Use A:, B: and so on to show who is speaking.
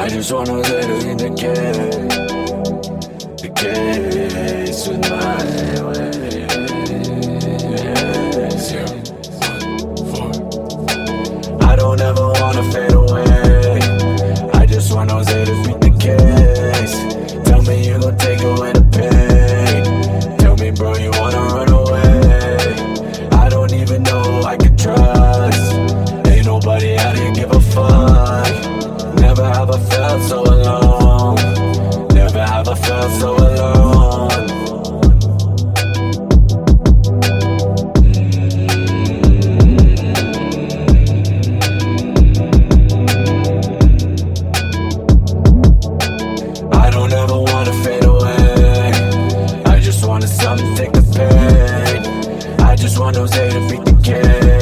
A: I just want Jose to beat the case with my ways. Yeah. 1, 4. I don't ever wanna fade away. I just want Jose to beat the case. Tell me you gon' take away the pain. Tell me, bro, you wanna run away. I don't even know who I can trust. Ain't nobody out here give a fuck. Never have I felt so alone. Never have I felt so alone. I don't ever wanna fade away. I just wanted something to take the pain. I just want Jose to beat the game.